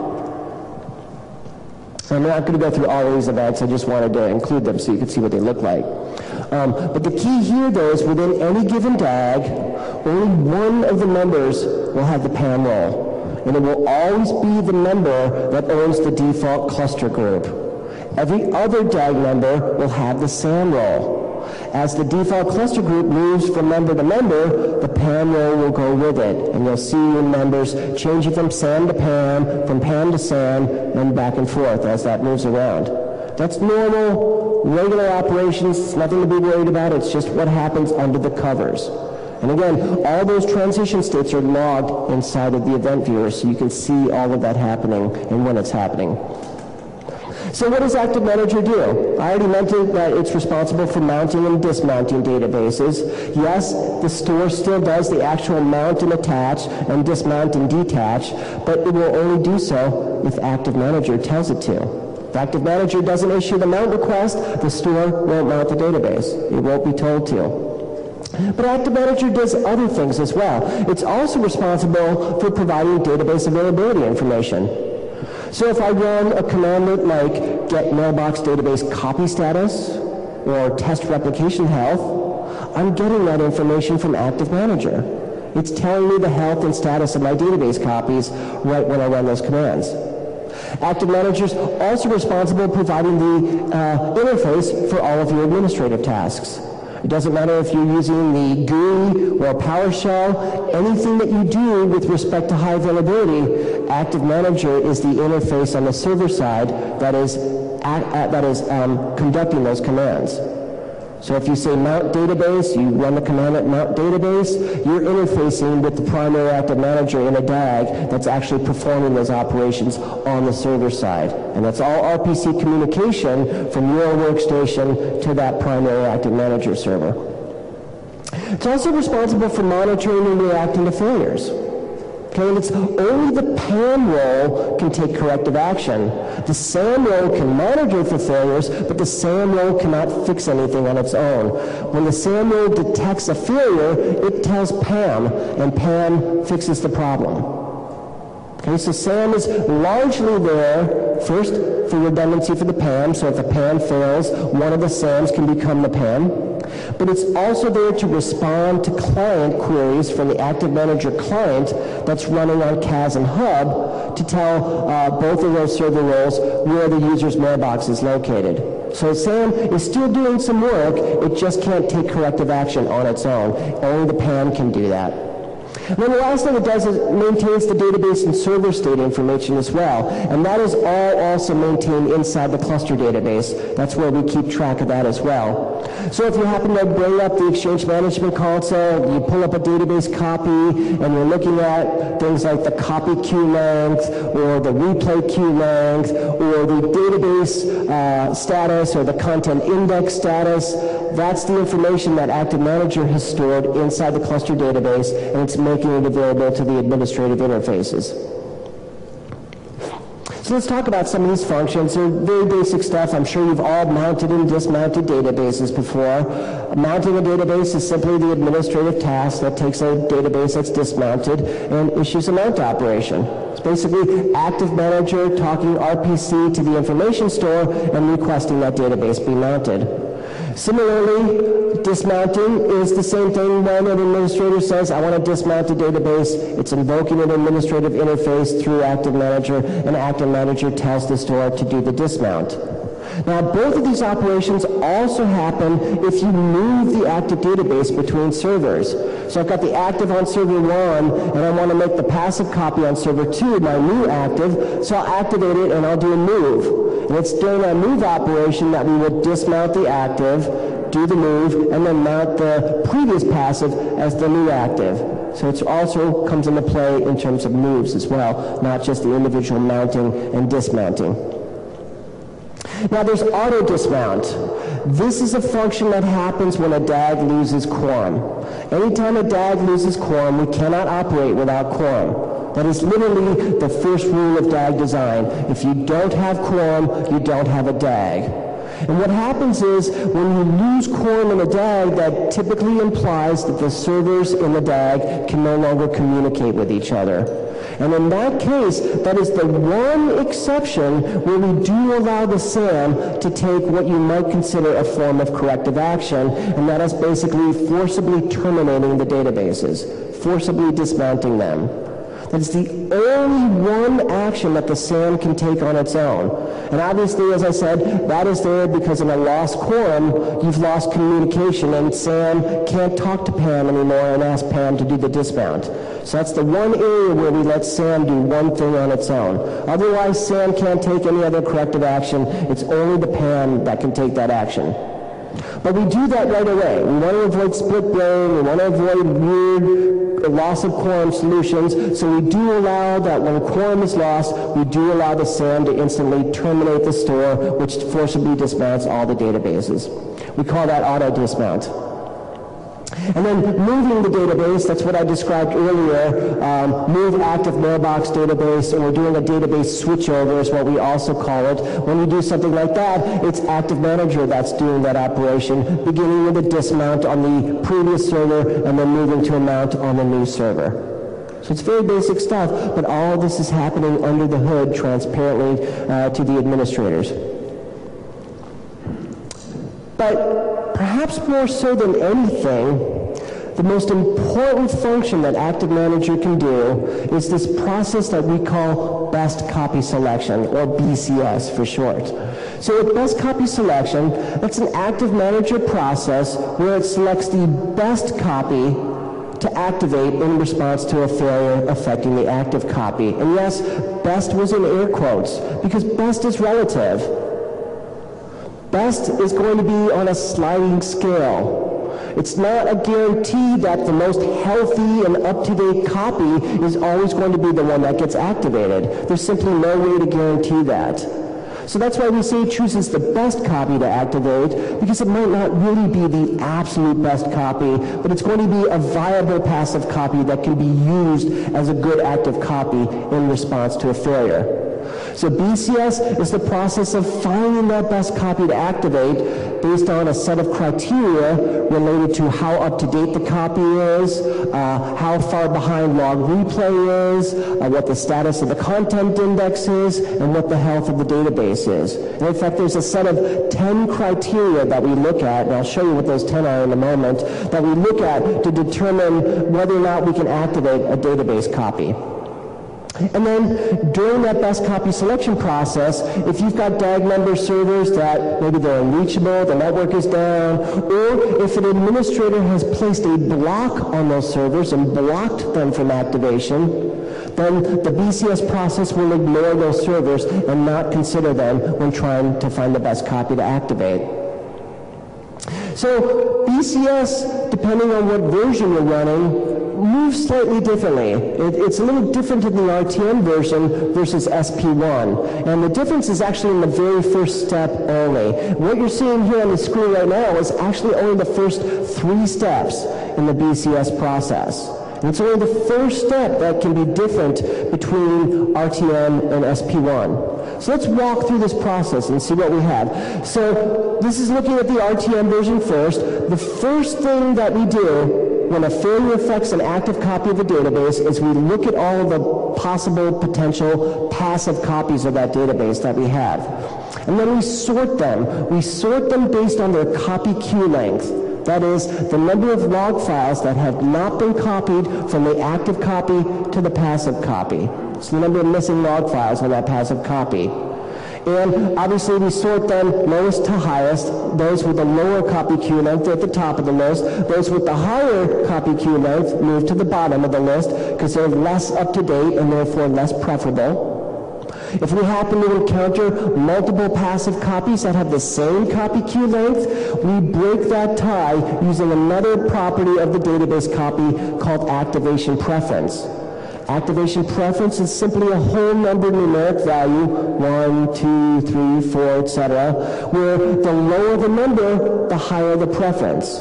I'm not going to go through all of these events, I just wanted to include them so you can see what they look like. Um, but the key here, though, is within any given D A G, only one of the members will have the P A M role. And it will always be the member that owns the default cluster group. Every other D A G member will have the SAM role. As the default cluster group moves from member to member, the P A M role will go with it. And you'll see your members changing from SAM to P A M, from P A M to SAM, and back and forth as that moves around. That's normal, regular operations. It's nothing to be worried about. It's just what happens under the covers. And again, all those transition states are logged inside of the event viewer, so you can see all of that happening and when it's happening. So what does Active Manager do? I already mentioned that it's responsible for mounting and dismounting databases. Yes, the store still does the actual mount and attach and dismount and detach, but it will only do so if Active Manager tells it to. If Active Manager doesn't issue the mount request, the store won't mount the database. It won't be told to. But Active Manager does other things as well. It's also responsible for providing database availability information. So if I run a command like get mailbox database copy status or test replication health, I'm getting that information from Active Manager. It's telling me the health and status of my database copies right when I run those commands. Active Manager is also responsible for providing the uh, interface for all of your administrative tasks. It doesn't matter if you're using the G U I or PowerShell, anything that you do with respect to high availability, Active Manager is the interface on the server side that is, at, at, that is um, conducting those commands. So if you say mount database, you run the command at mount database, you're interfacing with the primary Active Manager in a D A G that's actually performing those operations on the server side. And that's all R P C communication from your workstation to that primary Active Manager server. It's also responsible for monitoring and reacting to failures. Okay, and it's only the P A M role can take corrective action. The SAM role can monitor for failures, but the SAM role cannot fix anything on its own. When the SAM role detects a failure, it tells P A M, and P A M fixes the problem. Okay, so SAM is largely there, first, for redundancy for the P A M, so if the P A M fails, one of the SAMs can become the P A M. But it's also there to respond to client queries from the Active Manager client that's running on C A S and Hub to tell uh, both of those server roles where the user's mailbox is located. So SAM is still doing some work, it just can't take corrective action on its own. Only the P A M can do that. And then the last thing it does is it maintains the database and server state information as well. And that is all also maintained inside the cluster database. That's where we keep track of that as well. So if you happen to bring up the Exchange Management Console, you pull up a database copy, and you're looking at things like the copy queue length, or the replay queue length, or the database uh, status, or the content index status, that's the information that Active Manager has stored inside the cluster database, and it's making it available to the administrative interfaces. So let's talk about some of these functions. They're very basic stuff. I'm sure you've all mounted and dismounted databases before. Mounting a database is simply the administrative task that takes a database that's dismounted and issues a mount operation. It's basically Active Manager talking R P C to the information store and requesting that database be mounted. Similarly, dismounting is the same thing when an administrator says, I want to dismount a database. It's invoking an administrative interface through Active Manager, and Active Manager tells the store to do the dismount. Now, both of these operations also happen if you move the active database between servers. So I've got the active on server one, and I want to make the passive copy on server two my new active, so I'll activate it and I'll do a move. And it's during that move operation that we will dismount the active, do the move, and then mount the previous passive as the new active. So it also comes into play in terms of moves as well, not just the individual mounting and dismounting. Now there's auto dismount. This is a function that happens when a D A G loses quorum. Anytime a D A G loses quorum, we cannot operate without quorum. That is literally the first rule of D A G design. If you don't have quorum, you don't have a D A G. And what happens is, when you lose quorum in a D A G, that typically implies that the servers in the D A G can no longer communicate with each other. And in that case, that is the one exception where we do allow the S A M to take what you might consider a form of corrective action, and that is basically forcibly terminating the databases, forcibly dismounting them. That is the only one action that the S A M can take on its own. And obviously, as I said, that is there because in a lost quorum, you've lost communication, and S A M can't talk to Pam anymore and ask Pam to do the dismount. So that's the one area where we let S A M do one thing on its own. Otherwise, S A M can't take any other corrective action. It's only the Pam that can take that action. But we do that right away. We want to avoid split brain. We want to avoid weird loss of quorum solutions. So we do allow that when quorum is lost, we do allow the S A M to instantly terminate the store, which forcibly dismounts all the databases. We call that auto dismount. And then moving the database, that's what I described earlier, um, move active mailbox database, or we're doing a database switchover is what we also call it. When we do something like that, it's Active Manager that's doing that operation, beginning with a dismount on the previous server and then moving to a mount on the new server. So it's very basic stuff, but all of this is happening under the hood transparently uh, to the administrators. But perhaps more so than anything, the most important function that Active Manager can do is this process that we call best copy selection, or B C S for short. So with best copy selection, that's an Active Manager process where it selects the best copy to activate in response to a failure affecting the active copy. And yes, best was in air quotes, because best is relative. Best is going to be on a sliding scale. It's not a guarantee that the most healthy and up-to-date copy is always going to be the one that gets activated. There's simply no way to guarantee that. So that's why we say it chooses the best copy to activate, because it might not really be the absolute best copy, but it's going to be a viable passive copy that can be used as a good active copy in response to a failure. So B C S is the process of finding that best copy to activate based on a set of criteria related to how up-to-date the copy is, uh, how far behind log replay is, uh, what the status of the content index is, and what the health of the database is. And in fact, there's a set of ten criteria that we look at, and I'll show you what those ten are in a moment, that we look at to determine whether or not we can activate a database copy. And then during that best copy selection process, if you've got D A G member servers that maybe they're unreachable, the network is down, or if an administrator has placed a block on those servers and blocked them from activation, then the B C S process will ignore those servers and not consider them when trying to find the best copy to activate. So B C S, depending on what version you're running, moves slightly differently. It, it's a little different in the R T M version versus S P one. And the difference is actually in the very first step only. What you're seeing here on the screen right now is actually only the first three steps in the B C S process. And it's only the first step that can be different between R T M and S P one. So let's walk through this process and see what we have. So this is looking at the R T M version first. The first thing that we do when a failure affects an active copy of the database is we look at all of the possible potential passive copies of that database that we have. And then we sort them. We sort them based on their copy queue length. That is, the number of log files that have not been copied from the active copy to the passive copy. It's the number of missing log files on that passive copy. And obviously we sort them lowest to highest. Those with the lower copy queue length are at the top of the list. Those with the higher copy queue length move to the bottom of the list because they're less up to date and therefore less preferable. If we happen to encounter multiple passive copies that have the same copy queue length, we break that tie using another property of the database copy called activation preference. Activation preference is simply a whole number numeric value, one, two, three, four, et cetera, where the lower the number, the higher the preference.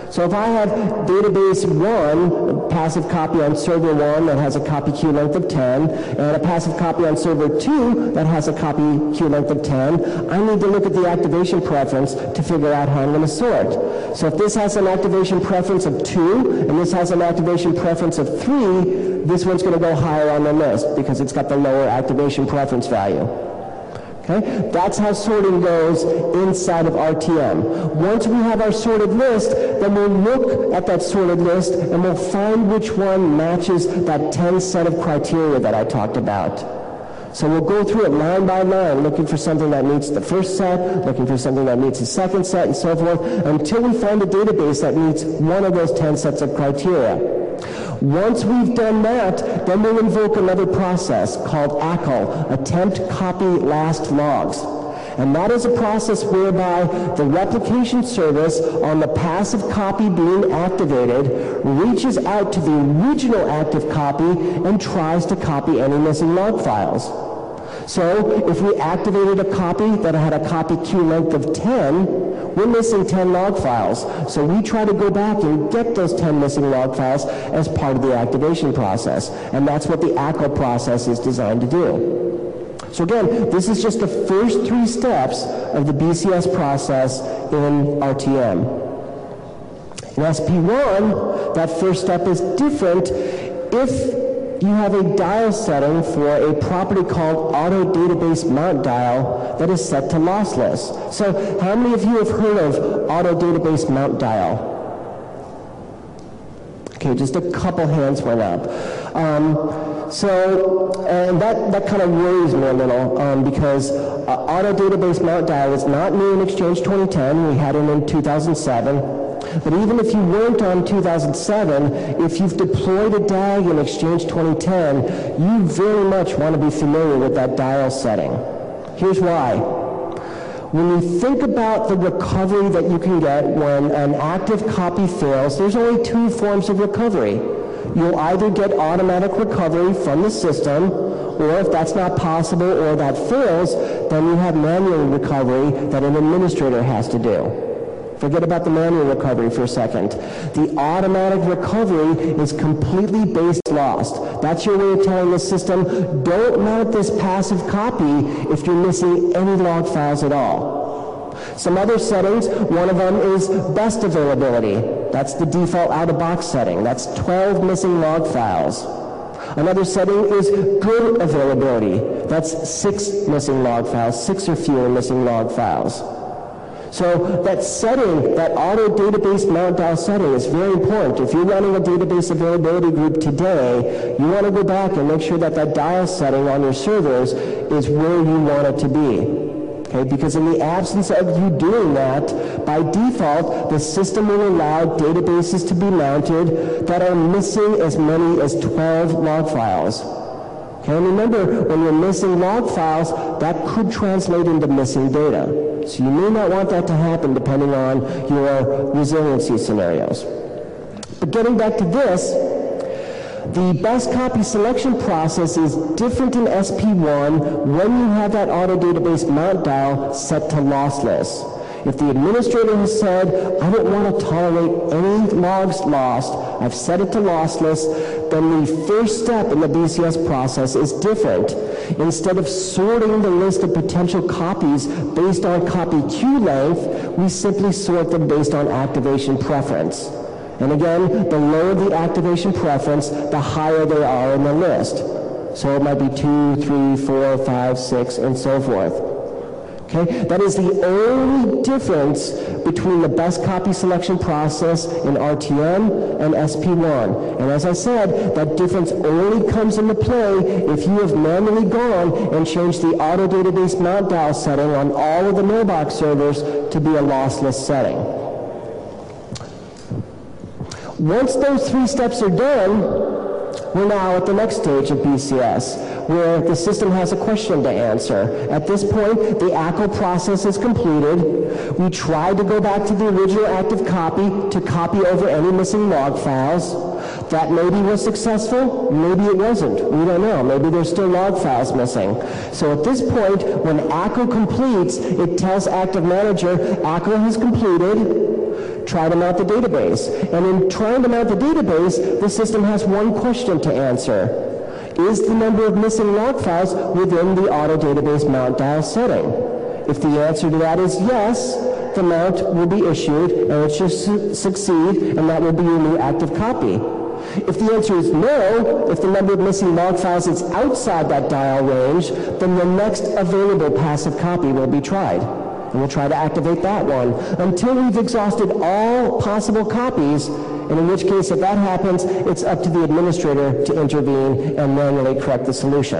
So if I have database one, passive copy on server one that has a copy queue length of ten, and a passive copy on server two that has a copy queue length of ten, I need to look at the activation preference to figure out how I'm going to sort. So if this has an activation preference of two, and this has an activation preference of three, this one's going to go higher on the list because it's got the lower activation preference value. Okay? That's how sorting goes inside of R T M. Once we have our sorted list, then we'll look at that sorted list and we'll find which one matches that ten set of criteria that I talked about. So we'll go through it line by line, looking for something that meets the first set, looking for something that meets the second set, and so forth, until we find a database that meets one of those ten sets of criteria. Once we've done that, then we'll invoke another process called A C L, Attempt Copy Last Logs. And that is a process whereby the replication service on the passive copy being activated reaches out to the original active copy and tries to copy any missing log files. So if we activated a copy that had a copy queue length of ten, we're missing ten log files. So we try to go back and get those ten missing log files as part of the activation process. And that's what the A C L process is designed to do. So again, this is just the first three steps of the B C S process in R T M. In S P one, that first step is different if you have a dial setting for a property called auto database mount dial that is set to lossless. So how many of you have heard of auto database mount dial? Okay, just a couple hands went up. Um, so, and that, that kind of worries me a little um, because uh, auto database mount dial is not new in Exchange twenty ten. We had it in two thousand seven. But even if you weren't on two thousand seven, if you've deployed a D A G in Exchange twenty ten, you very much want to be familiar with that dial setting. Here's why. When you think about the recovery that you can get when an active copy fails, there's only two forms of recovery. You'll either get automatic recovery from the system, or if that's not possible or that fails, then you have manual recovery that an administrator has to do. Forget about the manual recovery for a second. The automatic recovery is completely base lost. That's your way of telling the system, don't mount this passive copy if you're missing any log files at all. Some other settings, one of them is best availability. That's the default out-of-box setting. That's twelve missing log files. Another setting is good availability. That's six missing log files, six or fewer missing log files. So that setting, that auto database mount dial setting is very important. If you're running a database availability group today, you want to go back and make sure that that dial setting on your servers is where you want it to be. Okay, because in the absence of you doing that, by default, the system will allow databases to be mounted that are missing as many as twelve log files. Okay, and remember, when you're missing log files, that could translate into missing data. So you may not want that to happen depending on your resiliency scenarios. But getting back to this, the best copy selection process is different in S P one when you have that auto database mount dial set to lossless. If the administrator has said, I don't want to tolerate any logs lost, I've set it to lossless, then the first step in the B C S process is different. Instead of sorting the list of potential copies based on copy queue length, we simply sort them based on activation preference. And again, the lower the activation preference, the higher they are in the list. So it might be two, three, four, five, six, and so forth. Okay, that is the only difference between the best copy selection process in R T M and S P one. And as I said, that difference only comes into play if you have manually gone and changed the auto database mount dial setting on all of the mailbox servers to be a lossless setting. Once those three steps are done, we're now at the next stage of B C S, where the system has a question to answer. At this point, the A C L process is completed. We tried to go back to the original active copy to copy over any missing log files. That maybe was successful, maybe it wasn't. We don't know. Maybe there's still log files missing. So at this point, when A C L completes, it tells Active Manager, A C L has completed. Try to mount the database. And in trying to mount the database, the system has one question to answer. Is the number of missing log files within the auto database mount dial setting? If the answer to that is yes, the mount will be issued and it should su succeed, and that will be your new active copy. If the answer is no, if the number of missing log files is outside that dial range, then the next available passive copy will be tried. And we'll try to activate that one until we've exhausted all possible copies, and in which case, if that happens, it's up to the administrator to intervene and manually correct the solution.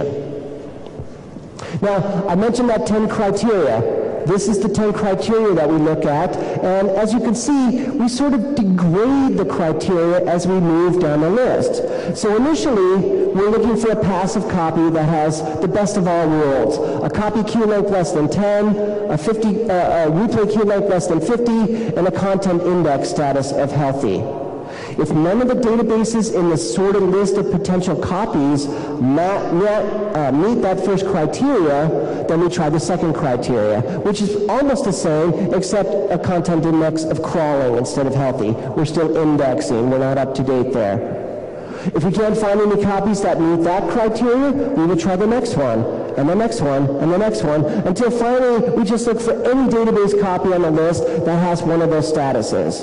Now, I mentioned that ten criteria. This is the ten criteria that we look at, and as you can see, we sort of degrade the criteria as we move down the list. So initially, we're looking for a passive copy that has the best of all worlds: a copy queue length less than ten, a, fifty, uh, a replay queue length less than fifty, and a content index status of healthy. If none of the databases in the sorted list of potential copies mat, mat, uh, meet that first criteria, then we try the second criteria, which is almost the same, except a content index of crawling instead of healthy. We're still indexing. We're not up to date there. If we can't find any copies that meet that criteria, we will try the next one, and the next one, and the next one, until finally we just look for any database copy on the list that has one of those statuses.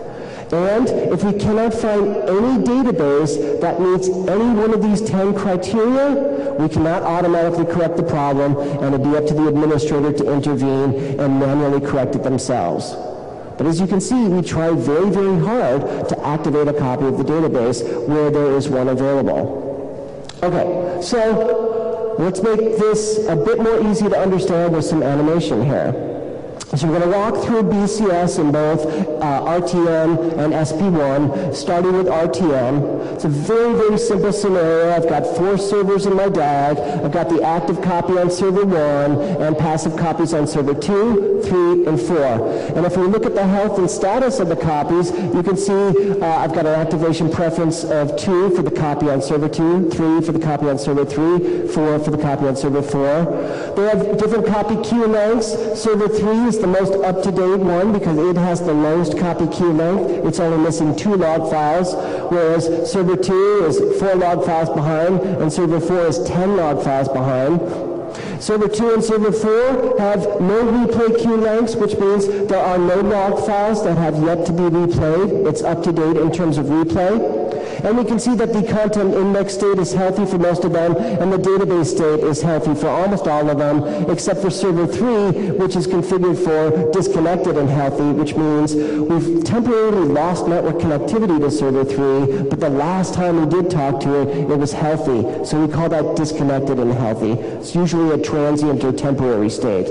And if we cannot find any database that meets any one of these ten criteria, we cannot automatically correct the problem, and it'd be up to the administrator to intervene and manually correct it themselves. But as you can see, we try very, very hard to activate a copy of the database where there is one available. Okay, so let's make this a bit more easy to understand with some animation here. So we're going to walk through B C S in both uh, R T M and S P one, starting with R T M. It's a very, very simple scenario. I've got four servers in my D A G. I've got the active copy on server one and passive copies on server two, three, and four. And if we look at the health and status of the copies, you can see uh, I've got an activation preference of two for the copy on server two, three for the copy on server three, four for the copy on server four. They have different copy queue lengths. Server three is the most up-to-date one because it has the lowest copy queue length. It's only missing two log files, whereas server two is four log files behind, and server four is ten log files behind. Server two and server four have no replay queue lengths, which means there are no log files that have yet to be replayed. It's up to date in terms of replay. And we can see that the content index state is healthy for most of them, and the database state is healthy for almost all of them, except for server three, which is configured for disconnected and healthy, which means we've temporarily lost network connectivity to server three, but the last time we did talk to it, it was healthy. So we call that disconnected and healthy. It's usually a transient or temporary state.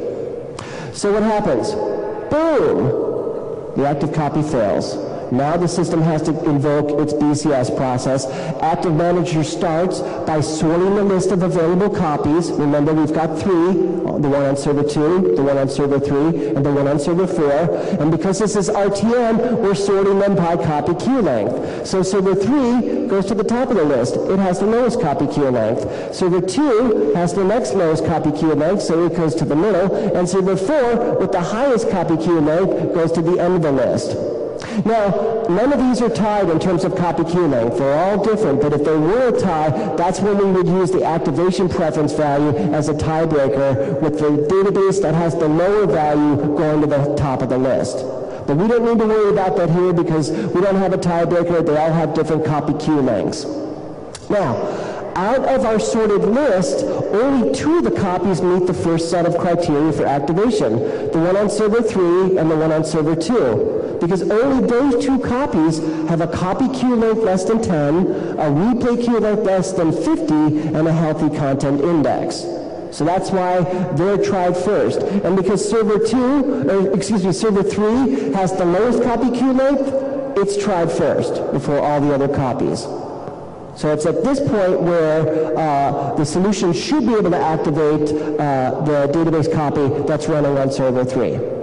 So what happens? Boom! The active copy fails. Now the system has to invoke its B C S process. Active Manager starts by sorting the list of available copies. Remember, we've got three, the one on server two, the one on server three, and the one on server four. And because this is R T M, we're sorting them by copy queue length. So server three goes to the top of the list. It has the lowest copy queue length. Server two has the next lowest copy queue length, so it goes to the middle. And server four, with the highest copy queue length, goes to the end of the list. Now, none of these are tied in terms of copy queue length. They're all different, but if they were a tie, that's when we would use the activation preference value as a tiebreaker, with the database that has the lower value going to the top of the list. But we don't need to worry about that here because we don't have a tiebreaker. They all have different copy queue lengths. Now, out of our sorted list, only two of the copies meet the first set of criteria for activation, the one on server three and the one on server two, because only those two copies have a copy queue length less than ten, a replay queue length less than fifty, and a healthy content index. So that's why they're tried first. And because server two, or excuse me, server three has the lowest copy queue length, it's tried first before all the other copies. So it's at this point where uh, the solution should be able to activate uh, the database copy that's running on server three.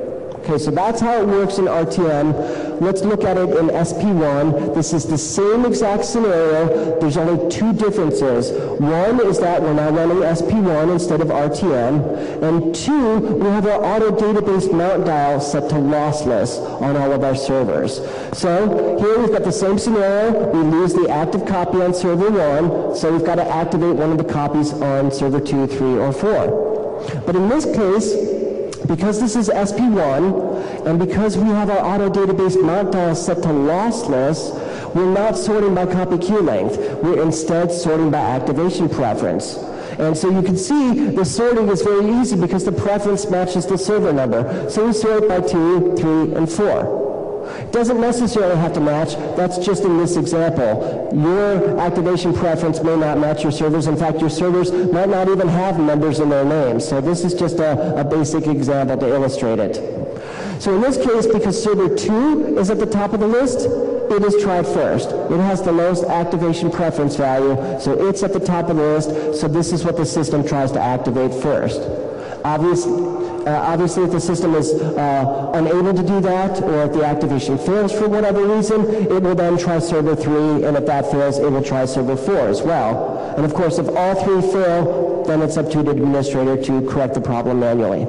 Okay, so that's how it works in R T M. Let's look at it in S P one. This is the same exact scenario. There's only two differences. One is that we're now running S P one instead of R T M. And two, we have our auto database mount dial set to lossless on all of our servers. So here we've got the same scenario. We lose the active copy on server one, so we've got to activate one of the copies on server two, three, or four. But in this case, because this is S P one, and because we have our auto database mount dial set to lossless, we're not sorting by copy queue length. We're instead sorting by activation preference. And so you can see the sorting is very easy because the preference matches the server number. So we sort by two, three, and four. It doesn't necessarily have to match. That's just in this example. Your activation preference may not match your servers. In fact, your servers might not even have numbers in their names. So this is just a, a basic example to illustrate it. So in this case, because server two is at the top of the list, it is tried first. It has the lowest activation preference value, so it's at the top of the list, so this is what the system tries to activate first. Obviously, uh, obviously if the system is uh, unable to do that, or if the activation fails for whatever reason, it will then try server three, and if that fails, it will try server four as well. And of course, if all three fail, then it's up to the administrator to correct the problem manually.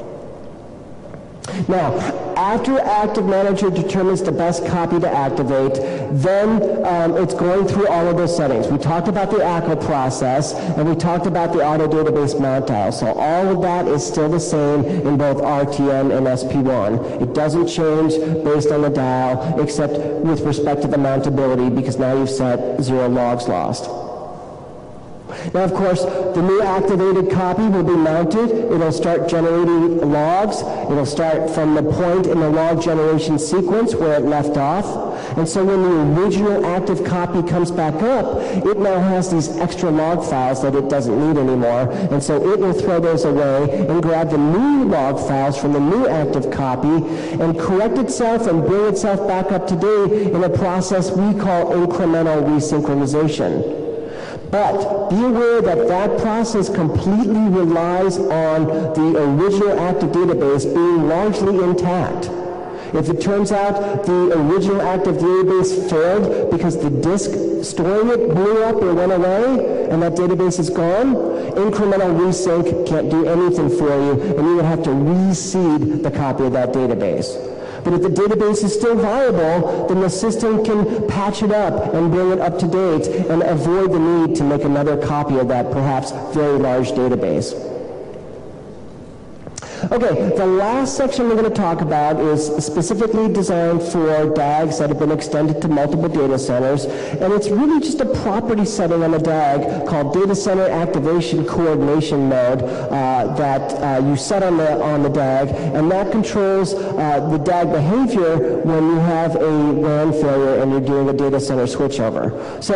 Now, after Active Manager determines the best copy to activate, then um, it's going through all of those settings. We talked about the A C L process, and we talked about the auto database mount dial. So all of that is still the same in both R T M and S P one. It doesn't change based on the dial, except with respect to the mountability, because now you've set zero logs lost. Now, of course, the new activated copy will be mounted. It'll start generating logs. It'll start from the point in the log generation sequence where it left off. And so when the original active copy comes back up, it now has these extra log files that it doesn't need anymore. And so it will throw those away and grab the new log files from the new active copy and correct itself and bring itself back up to date in a process we call incremental resynchronization. But be aware that that process completely relies on the original active database being largely intact. If it turns out the original active database failed because the disk storing it blew up or went away and that database is gone, incremental resync can't do anything for you, and you would have to reseed the copy of that database. But if the database is still viable, then the system can patch it up and bring it up to date and avoid the need to make another copy of that perhaps very large database. Okay, the last section we're going to talk about is specifically designed for D A Gs that have been extended to multiple data centers, and it's really just a property setting on the D A G called Data Center Activation Coordination Mode uh, that uh, you set on the, on the D A G, and that controls uh, the D A G behavior when you have a W A N failure and you're doing a data center switchover.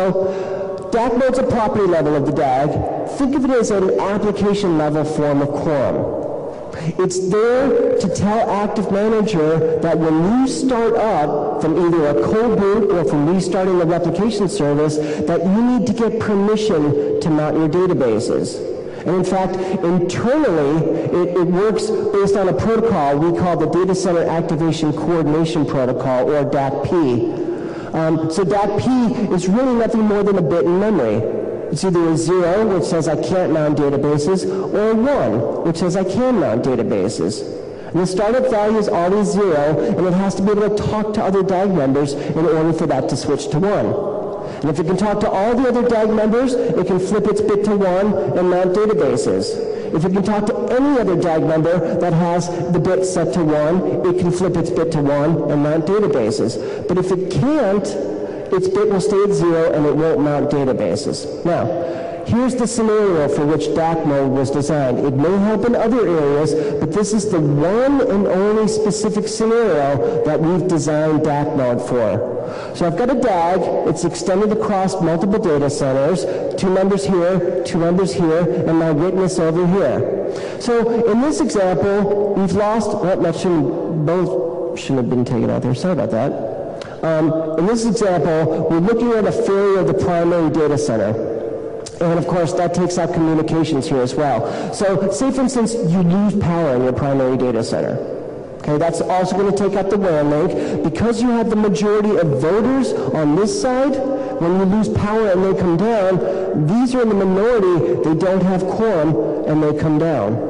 So D A G mode's a property level of the D A G. Think of it as an application level form of quorum. It's there to tell Active Manager that when you start up from either a cold boot or from restarting the replication service, that you need to get permission to mount your databases. And in fact, internally, it, it works based on a protocol we call the Data Center Activation Coordination Protocol, or D A C P. Um, so D A C P is really nothing more than a bit in memory. It's either a zero, which says I can't mount databases, or a one, which says I can mount databases. And the startup value is always zero, and it has to be able to talk to other D A G members in order for that to switch to one. And if it can talk to all the other D A G members, it can flip its bit to one and mount databases. If it can talk to any other D A G member that has the bit set to one, it can flip its bit to one and mount databases. But if it can't, its bit will stay at zero and it won't mount databases. Now, here's the scenario for which D A C mode was designed. It may help in other areas, but this is the one and only specific scenario that we've designed D A C mode for. So I've got a D A G, it's extended across multiple data centers, two members here, two members here, and my witness over here. So in this example, we've lost, well, that shouldn't, both shouldn't have been taken out there, sorry about that. Um, in this example, we're looking at a failure of the primary data center. And of course, that takes out communications here as well. So say, for instance, you lose power in your primary data center. Okay, that's also going to take out the W A N link. Because you have the majority of voters on this side, when you lose power and they come down, these are in the minority, they don't have quorum, and they come down.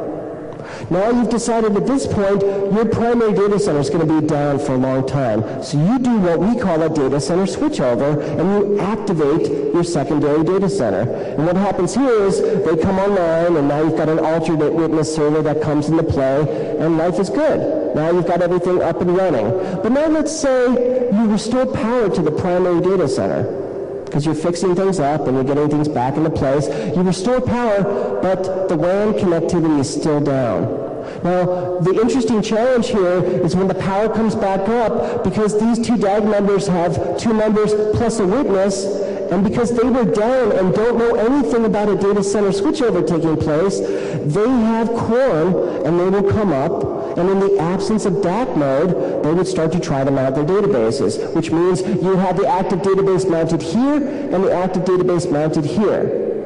Now you've decided at this point your primary data center is going to be down for a long time. So you do what we call a data center switchover, and you activate your secondary data center. And what happens here is they come online, and now you've got an alternate witness server that comes into play, and life is good. Now you've got everything up and running. But now let's say you restore power to the primary data center, because you're fixing things up and you're getting things back into place. You restore power, but the W A N connectivity is still down. Now, the interesting challenge here is when the power comes back up, because these two D A G members have two members plus a witness, and because they were down and don't know anything about a data center switchover taking place, they have quorum and they will come up, and in the absence of D A C mode, they would start to try to mount their databases, which means you have the active database mounted here and the active database mounted here.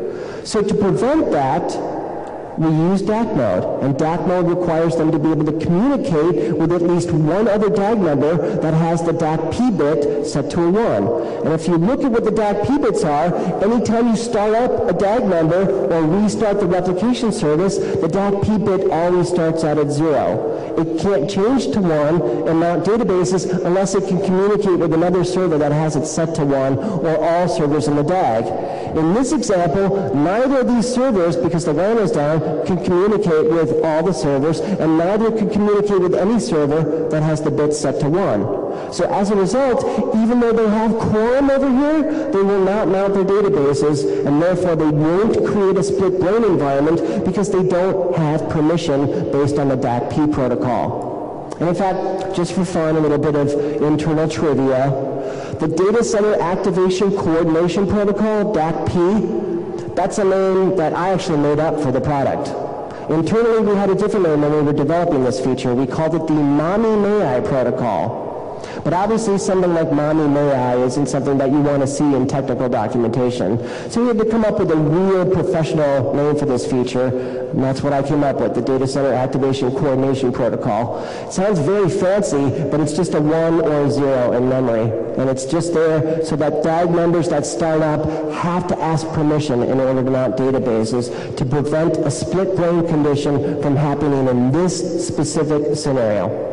So to prevent that, we use D A C mode, and D A C mode requires them to be able to communicate with at least one other D A G member that has the D A C P bit set to a one. And if you look at what the D A C P bits are, anytime you start up a D A G member or restart the replication service, the D A C P bit always starts out at zero. It can't change to one and mount databases unless it can communicate with another server that has it set to one, or all servers in the D A G. In this example, neither of these servers, because the W A N is down, can communicate with all the servers, and neither can communicate with any server that has the bits set to one. So as a result, even though they have quorum over here, they will not mount their databases, and therefore they won't create a split brain environment because they don't have permission based on the D A C P protocol. And in fact, just for fun, a little bit of internal trivia, the Data Center Activation Coordination Protocol, D A C P, that's a name that I actually made up for the product. Internally, we had a different name when we were developing this feature. We called it the Mommy May I protocol. But obviously, something like Mommy May I isn't something that you want to see in technical documentation. So we had to come up with a real professional name for this feature, and that's what I came up with, the Data Center Activation Coordination Protocol. It sounds very fancy, but it's just a one or a zero in memory. And it's just there so that D A G members that start up have to ask permission in order to mount databases to prevent a split brain condition from happening in this specific scenario.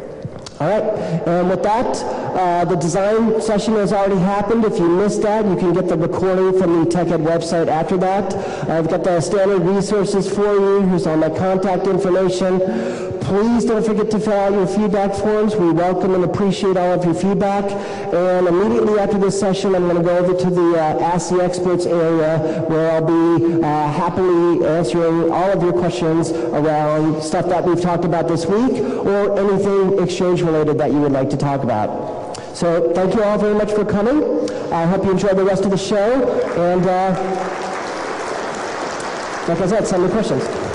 All right, and with that, uh, the design session has already happened. If you missed that, you can get the recording from the TechEd website after that. I've got the standard resources for you. Here's all my contact information. Please don't forget to fill out your feedback forms. We welcome and appreciate all of your feedback. And immediately after this session, I'm going to go over to the uh, Ask the Experts area, where I'll be uh, happily answering all of your questions around stuff that we've talked about this week, or anything exchange related that you would like to talk about. So thank you all very much for coming. I hope you enjoy the rest of the show. And uh, like I said, send me questions.